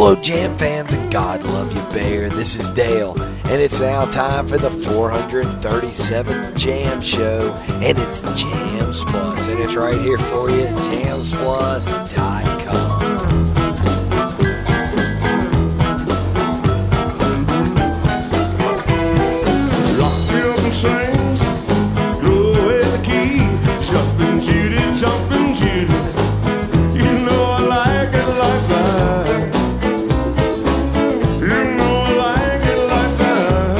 Hello, Jam fans, and God love you, Bear. This is Dale, and it's now time for the 437th Jam Show, and it's Jams Plus, and it's right here for you at jamsplus.com. Lock me up in chains, throw away the key, jumping Judy, jumping Judy. You know I like it like that. You know I like it like that.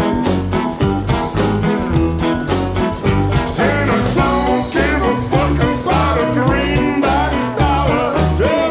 And I don't give a fuck about a greenback dollar. Yeah.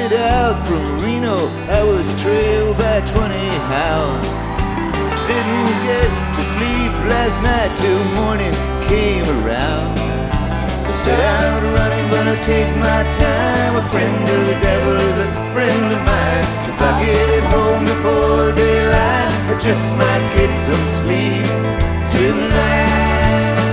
headed out from Reno. I was trailed by 20 hounds. Didn't get to sleep last night till morning came around. I set out running, gonna take my time. A friend of the devil is a friend of mine. If I get home before daylight, I just might get some sleep tonight.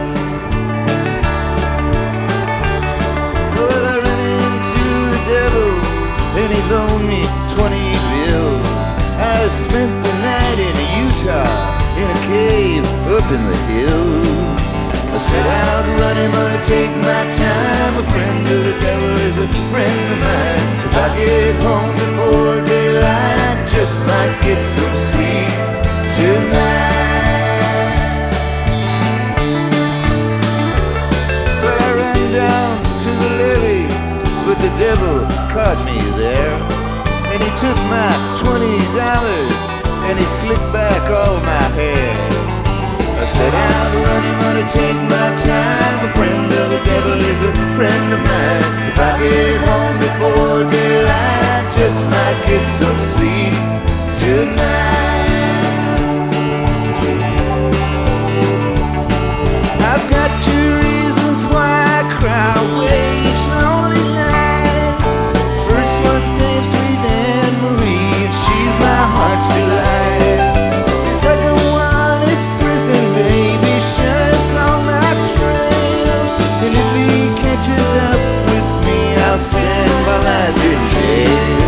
Well, I ran into the devil and he loaned me 20 bills. I spent the night in Utah in a cave up in the hills. I set out running, gonna take my time. A friend of the devil is a friend of mine. If I get home before daylight, I just might get some sleep tonight. Well, I ran down to the levee, but the devil caught me there. And he took my $20 and he slicked back all my hair. I set out running, gonna take my time. A friend of the devil is a friend of mine. If I get home before daylight, just might get some sleep tonight. I've got 2 reasons why I cry away each lonely night. First one's named Sweet Anne Marie, and she's my heart's delight. The second one is prison, baby, sheriff's on my trail. And if he catches up with me, I'll spend my life in jail.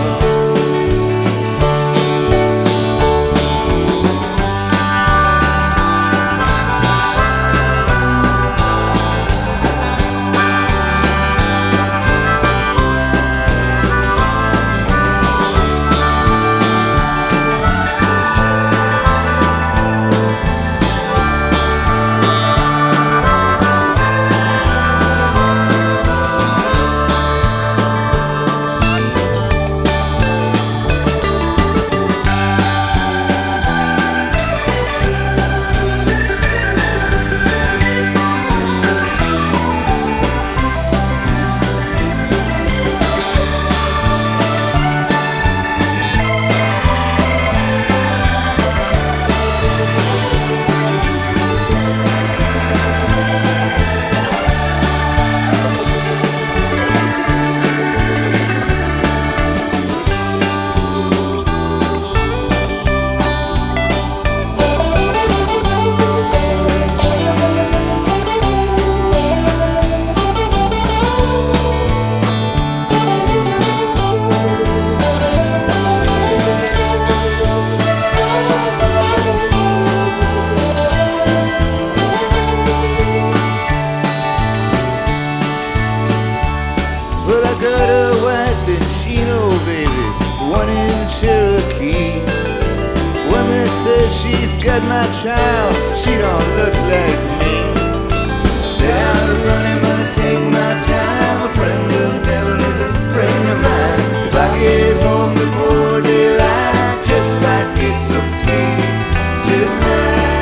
Well, I got a wife in Chino, baby, one in Cherokee. One that says she's got my child, she don't look like me. Set out running, gonna take my time. A friend of the devil is a friend of mine. If I get home before daylight, just might get some sleep tonight.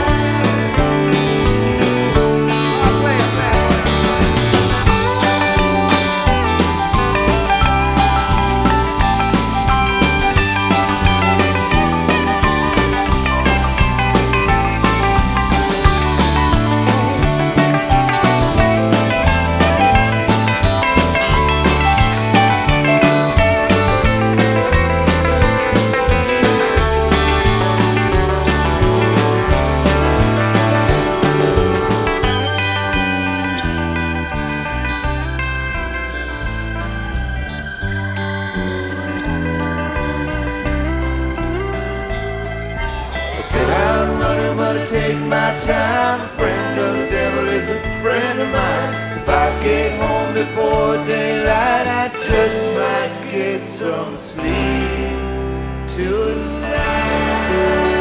I'll play it back. Take my time, a friend of the devil is a friend of mine. If I get home before daylight, I just might get some sleep tonight.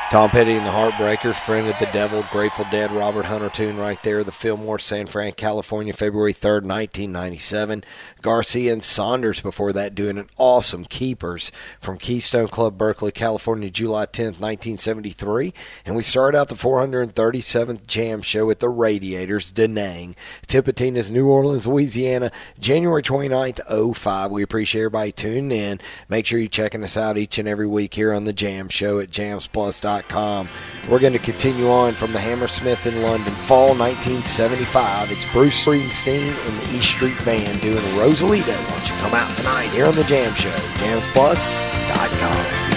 Tom Petty and the Heartbreakers, Friend of the Devil, Grateful Dead, Robert Hunter tune right there. The Fillmore, San Fran, California, February 3rd, 1997. Garcia and Saunders before that doing an awesome Keepers from Keystone Club, Berkeley, California, July 10th, 1973. And we start out the 437th Jam Show with the Radiators, Da Nang. Tipitina's New Orleans, Louisiana, January 29th, 05. We appreciate everybody tuning in. Make sure you're checking us out each and every week here on the Jam Show at jamsplus.com. We're going to continue on from the Hammersmith in London, fall 1975. It's Bruce Springsteen and the East Street Band doing Rosalita. Why don't you come out tonight here on the Jam Show, jamsplus.com.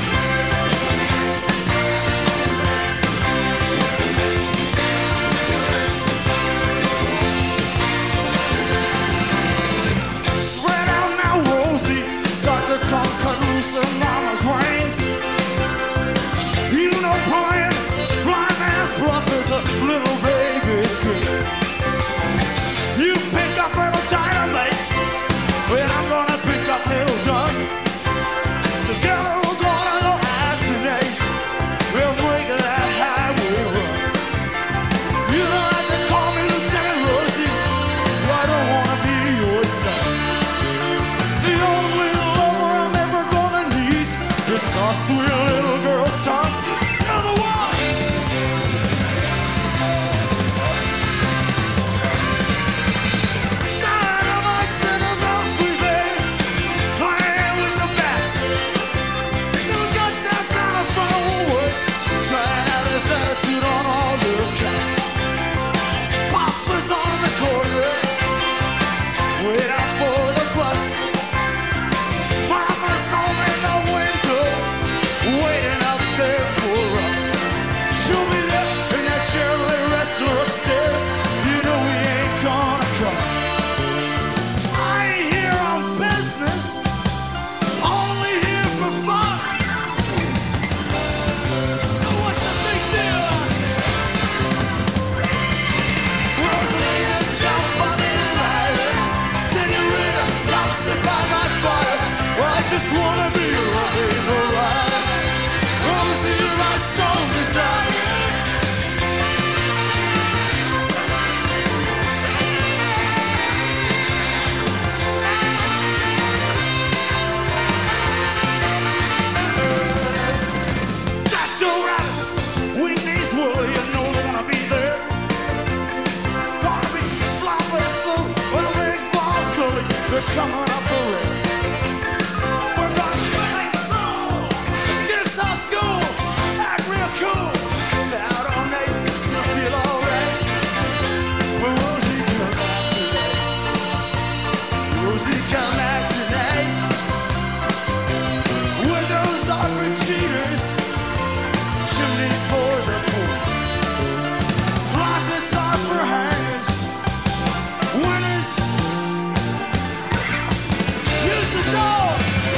Doctor, come cut loose of mama's reins. You know blind man's bluff is a little baby's game. You pick up little dynamite, and I'm gonna pick up little gun. Together we're gonna go out tonight. We'll make that highway run. You don't have to call me Lieutenant Rosie, I don't wanna be your son. The only lover I'm ever gonna need is our sweet little girl's tongue. Another one! Dynamite's in a belfry bay, playing with the bats. Little guts downtown in front of Woolworths, trying out his attitude on all their cats. Papa's on the corner, wait out for the bus. Mama's home in the window, waiting up there for us. She'll be there in that Chevrolet wrestler upstairs. You know we ain't gonna come. I ain't here on business, only here for fun. So what's the big deal? Rosalita, jump on the ladder. Senorita, come sit by my fire. Well, I just wanna be loving alright. Rosie, you're my strong desire. Jack Joe Rabbit, weekdays woolly, you know they wanna be there. Gonna be sloppy so, when the big balls bully, they're coming up for real. We're gonna play football, skips off school, act real cool. Stay out all night, it's gonna feel alright. Well, Rosie, come out tonight. Rosie, come out tonight. Windows are for cheaters, chimneys for the poor. Closets are for hangers, winners. Use the door.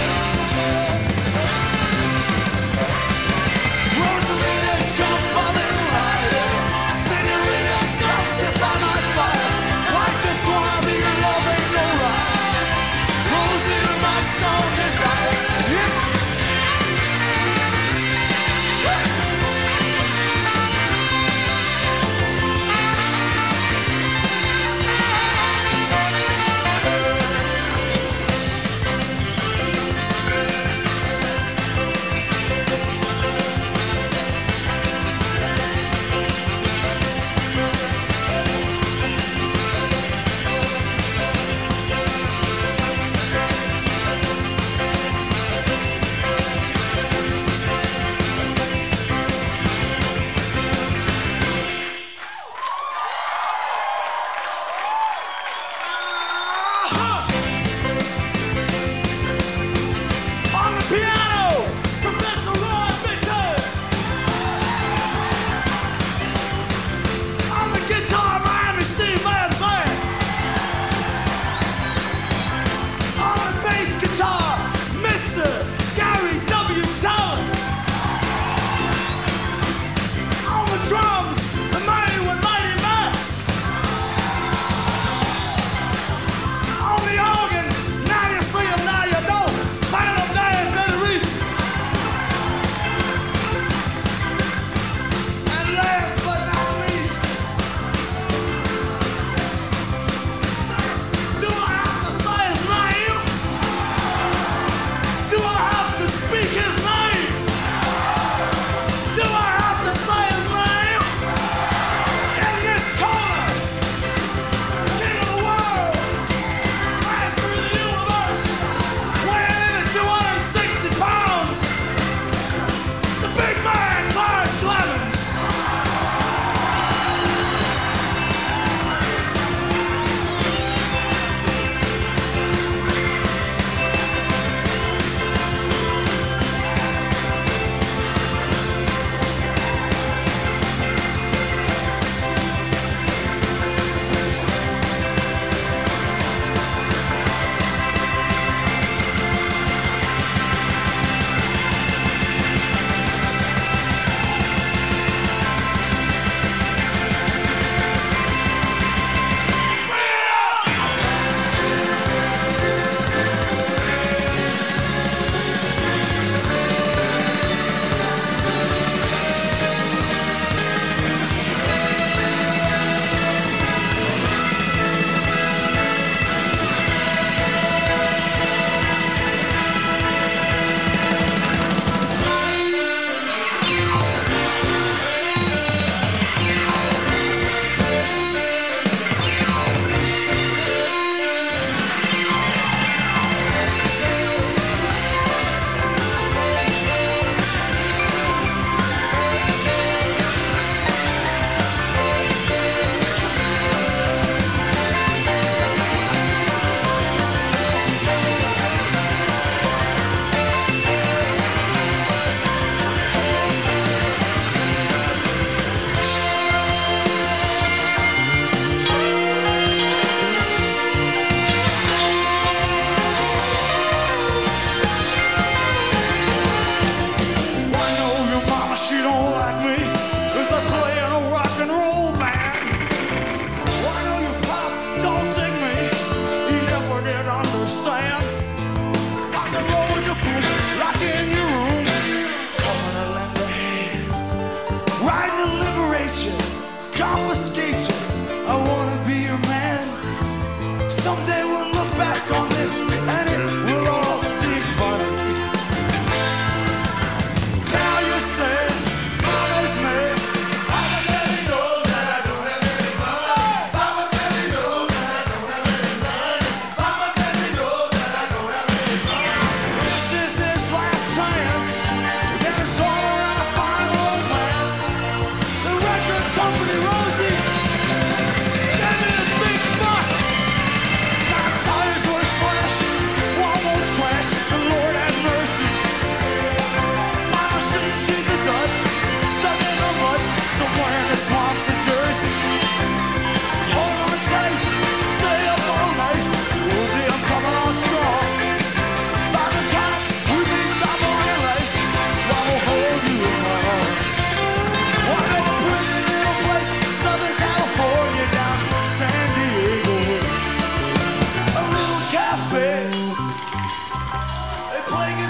Rosalita, jump on the ladder. Senorita, come sit by my fire. I just wanna be your loving alright. Rosie, you're my strong desire. Yeah.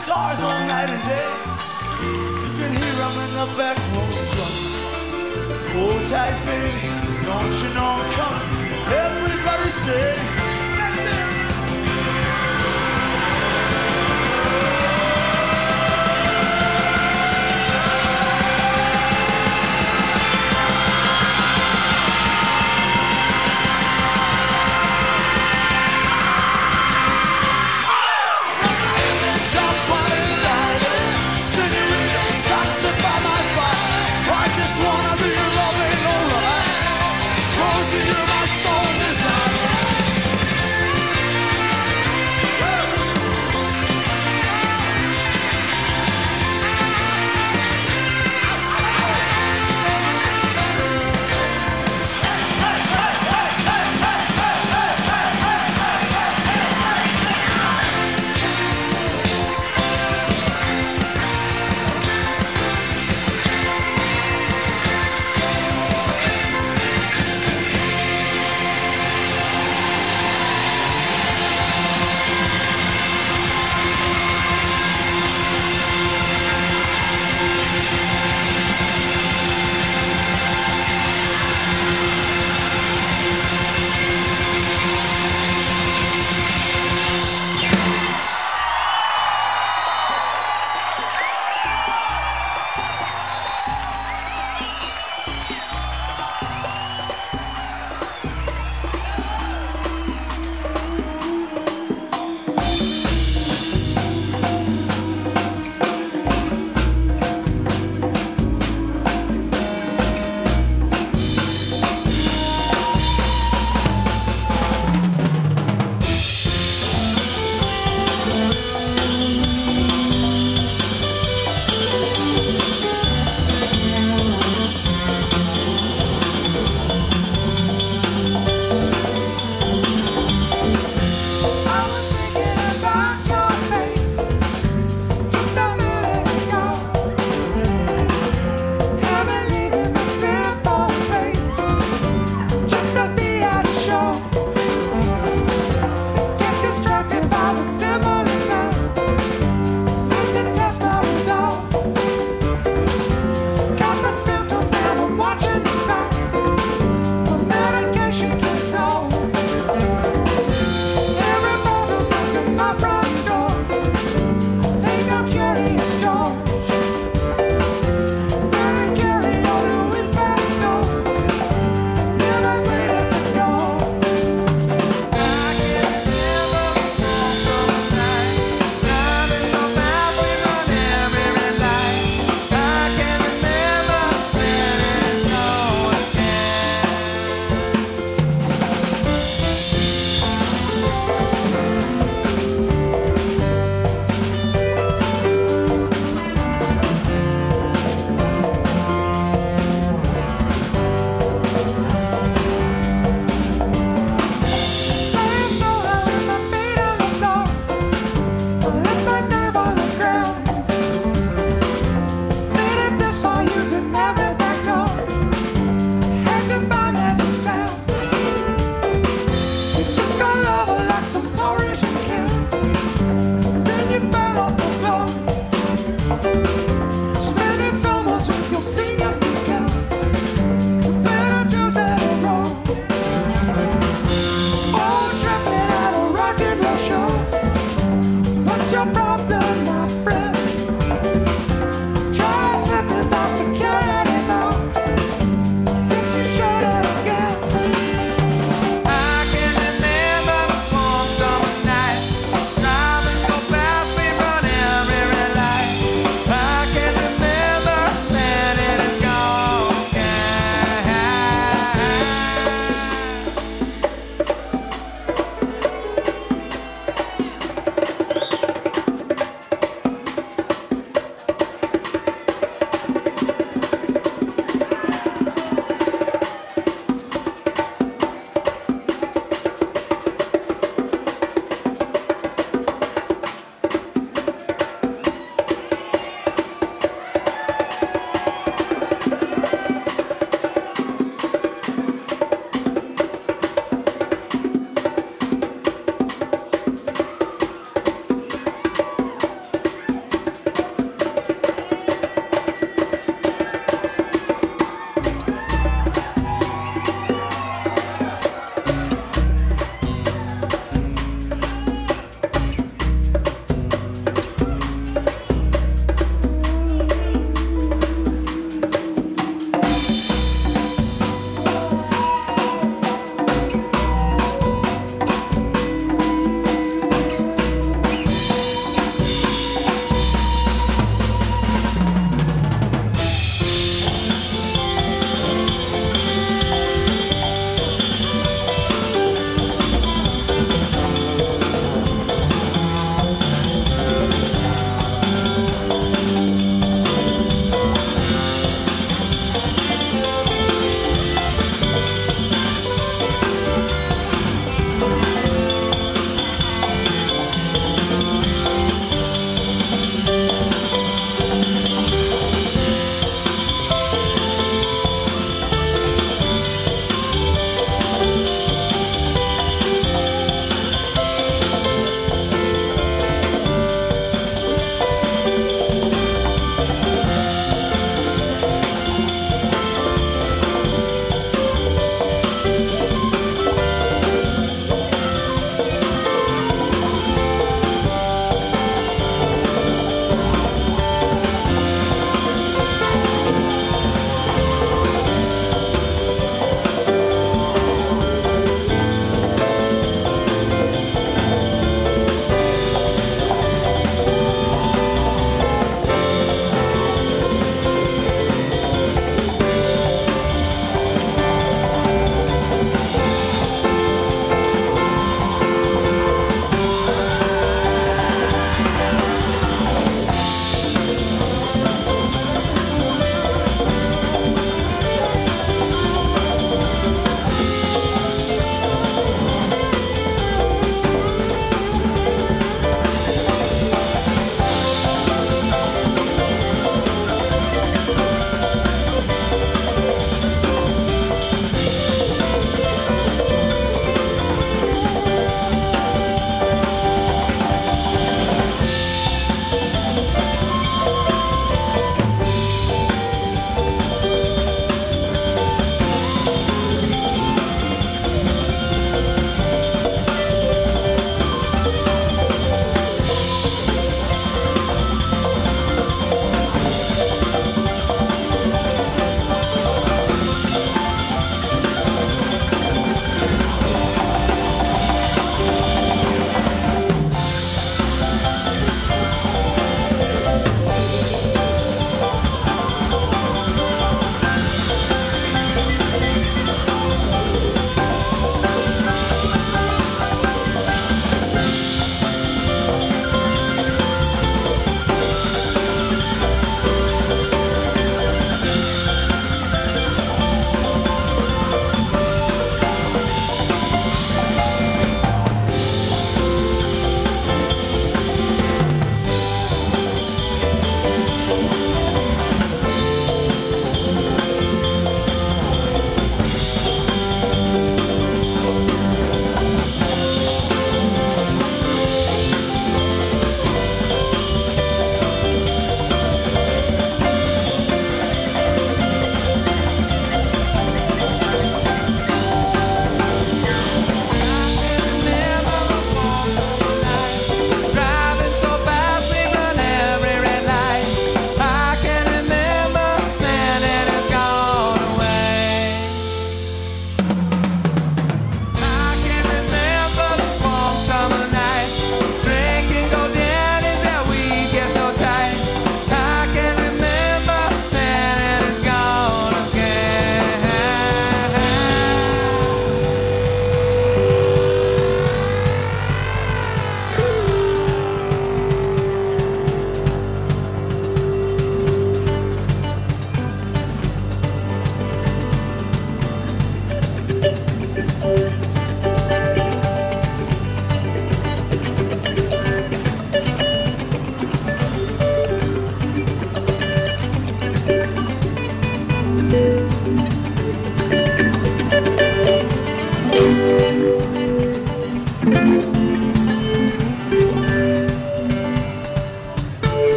guitars all night and day. You can hear them in the back room strumming. Hold tight, baby, don't you know I'm coming? Everybody say, that's it.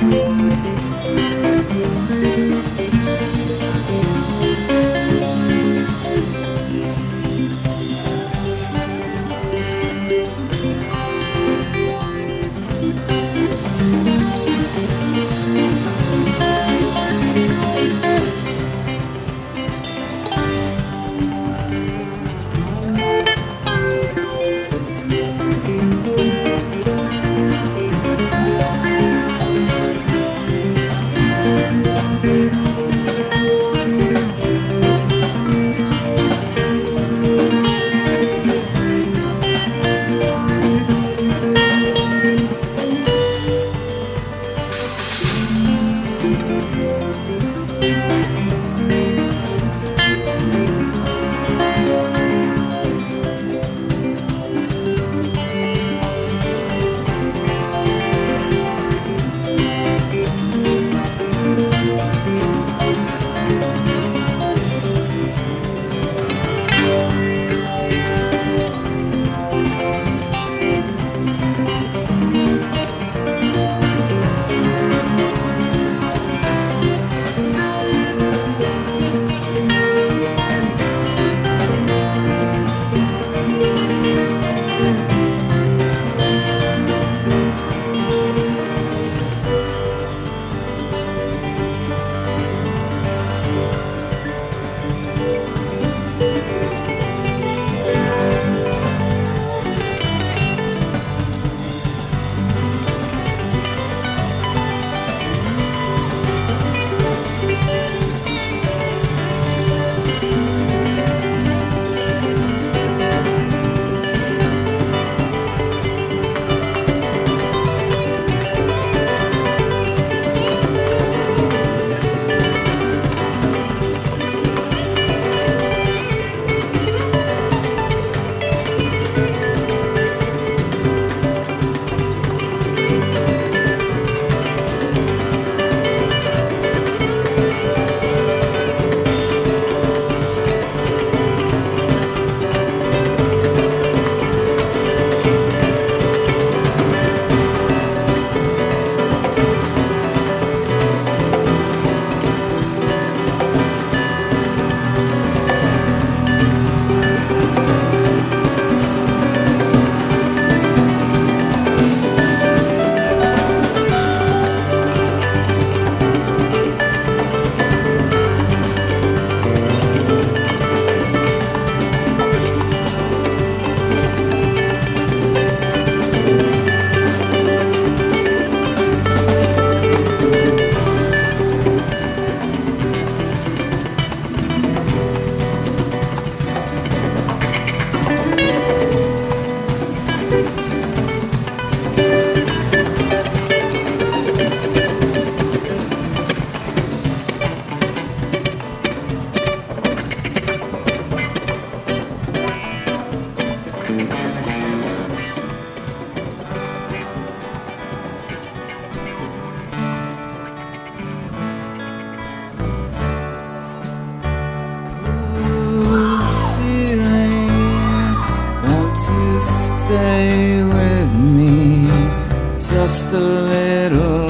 just a little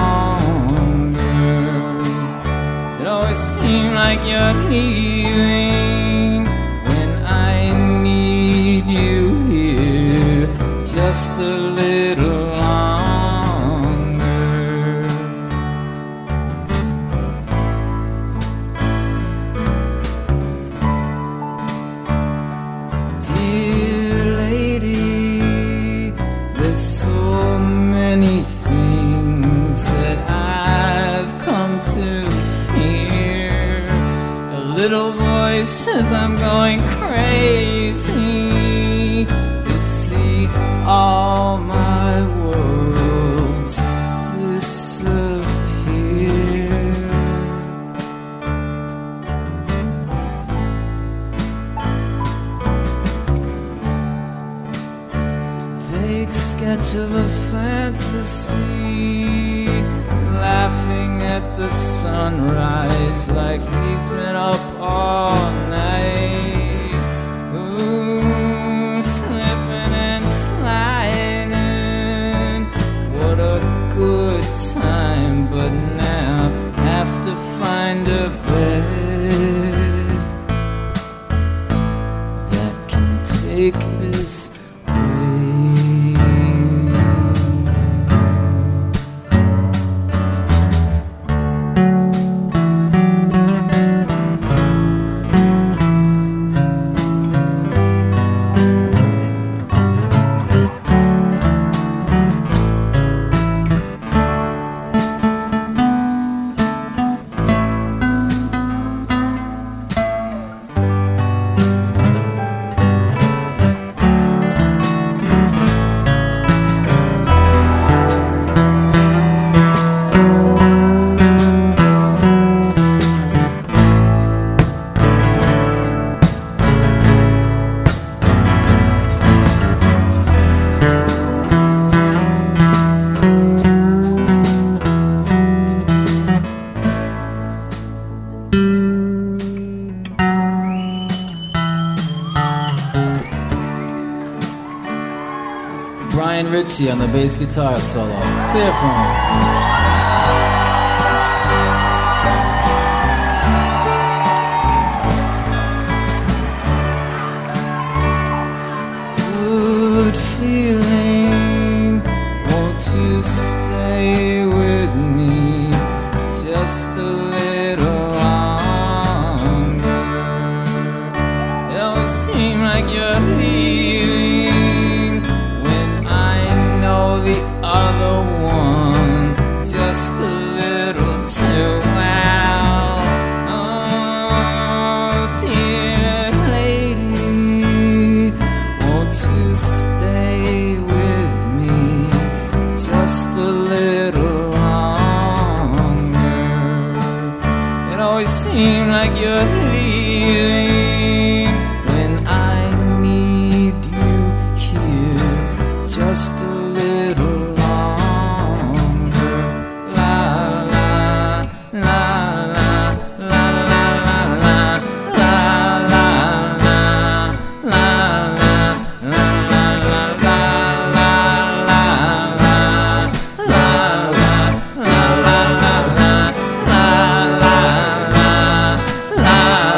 longer. It always seems like you're leaving when I need you here, just a little longer. Dear lady, there's so many things that I've come to fear. A little voice says I'm going crazy. You see all my worlds disappear. Vague sketch of a fantasy, laughing at the sunrise like he's been up all night. Ooh, slipping and sliding, what a good time Richie on the bass guitar solo. Let's hear it from him. Good feeling, won't you stay with me just a little longer? It always seems like you're leaving when I know the other one just a little too well. Oh, dear lady, won't you stay with me just a little longer? It always seems like you're leaving when I need you here just a little longer. La la la la la la la la la la la la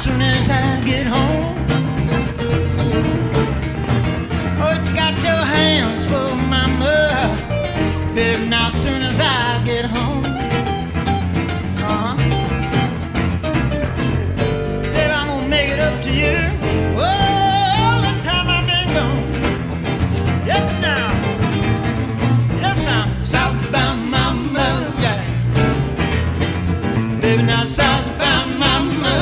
soon as I get home. Oh, you got your hands full, mama. Baby, now soon as I get home. Baby, I'm gonna make it up to you. All the time I've been gone. Yes, now. Yes, I'm southbound, mama. Yeah. Baby, now southbound, mama.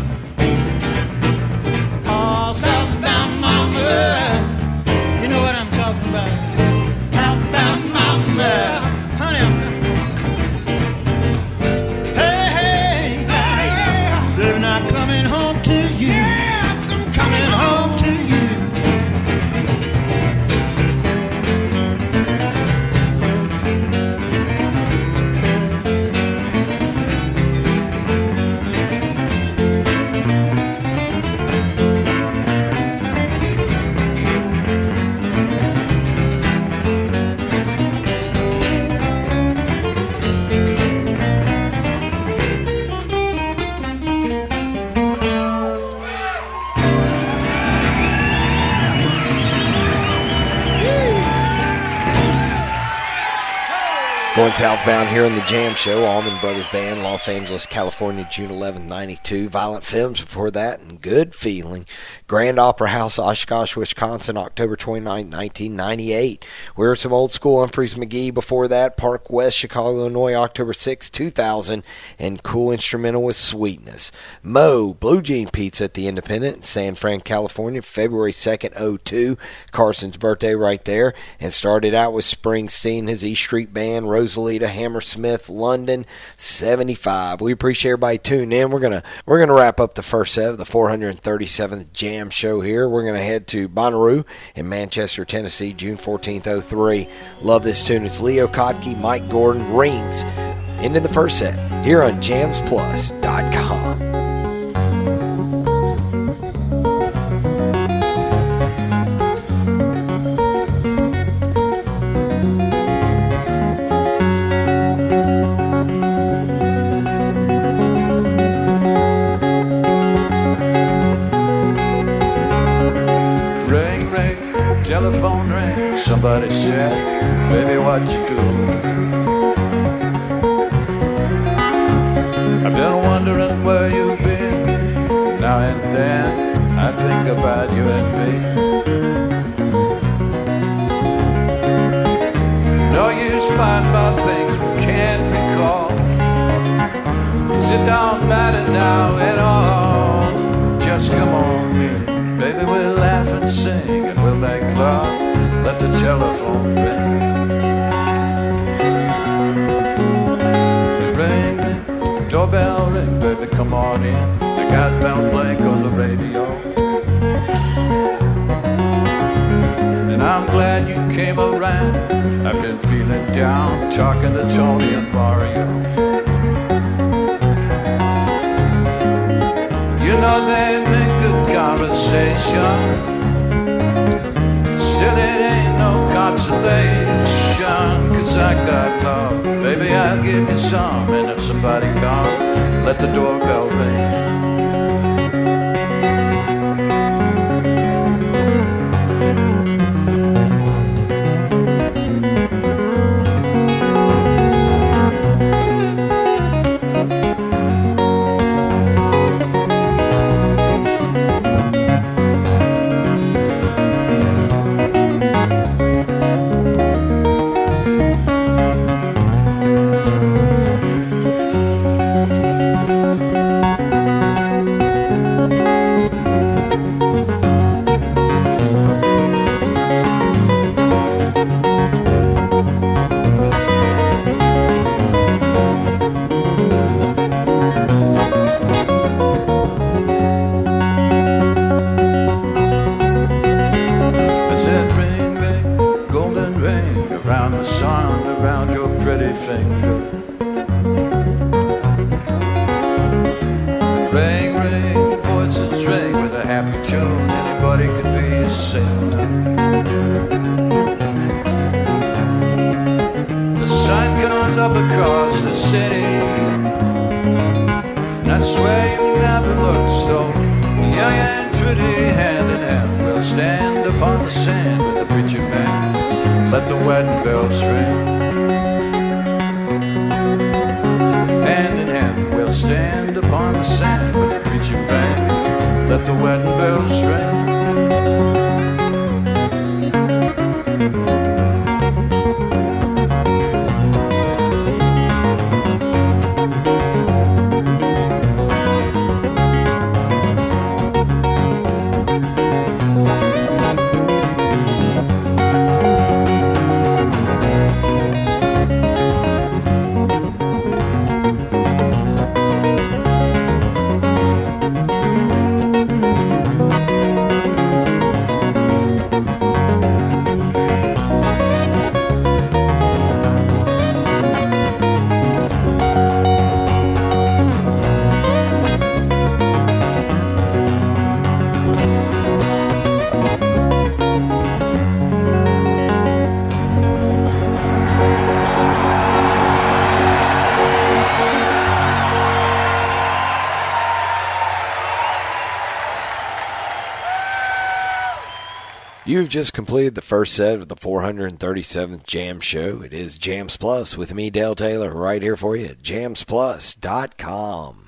Oh, southbound, mama. You know what I'm talking about. Southbound, mama. Honey, I'm coming. Hey, hey, hey. They're not coming home to you. Yes, I'm coming home to you. Going southbound here in the Jam Show, Allman Brothers Band, Los Angeles, California, June 11, 92. Violent Femmes before that, and Good Feeling. Grand Opera House, Oshkosh, Wisconsin, October 29, 1998. We heard some old school Humphreys McGee before that. Park West, Chicago, Illinois, October 6, 2000. And Cool Instrumental with Sweetness. Mo, Blue Jean Pizza at the Independent in San Fran, California, February 2nd, 02. Carson's birthday right there. And started out with Springsteen, his E Street Band, Rosalita, Hammersmith, London, 75. We appreciate everybody tuning in. We're gonna wrap up the first set of the 437th Jam Show here. We're gonna head to Bonnaroo in Manchester, Tennessee, June 14th, 03. Love this tune. It's Leo Kottke, Mike Gordon, Rings. Into the first set here on JamsPlus.com. Telephone ring, somebody said, baby, what you doing? I've been wondering where you've been. Now and then I think about you and me. No use fighting about things we can't recall. 'Cause it don't matter now at all. Just come on in, baby, we'll laugh and sing and we'll make love. Let the telephone ring. Ring, doorbell ring, baby, come on in. I got Mel Blanc on the radio. And I'm glad you came around. I've been feeling down, talking to Tony and Mario. You know they make good conversation. Still it ain't no consolation. 'Cause I got love, baby, I'll give you some. And if somebody comes, let the doorbell ring. never looked so young and pretty. Hand in hand we'll stand upon the sand with the preacher man. Let the wedding bells ring. Hand in hand we'll stand upon the sand with the preacher man. Let the wedding bells ring. You've just completed the first set of the 437th Jam Show. It is Jams Plus with me, Dale Taylor, right here for you at jamsplus.com.